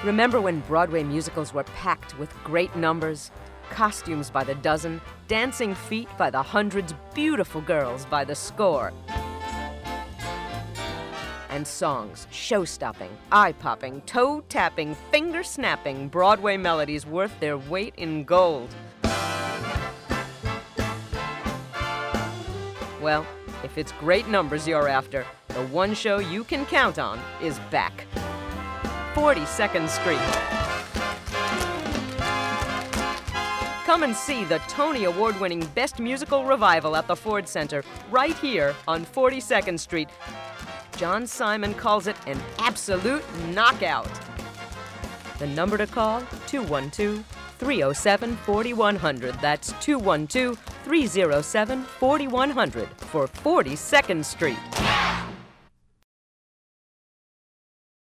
Remember when Broadway musicals were packed with great numbers? Costumes by the dozen, dancing feet by the hundreds, beautiful girls by the score. And songs, show-stopping, eye-popping, toe-tapping, finger-snapping Broadway melodies worth their weight in gold. Well, if it's great numbers you're after, the one show you can count on is back. 42nd Street. Come and see the Tony Award-winning Best Musical Revival at the Ford Center, right here on 42nd Street. John Simon calls it an absolute knockout. The number to call, 212-307-4100. That's 212-307-4100 for 42nd Street.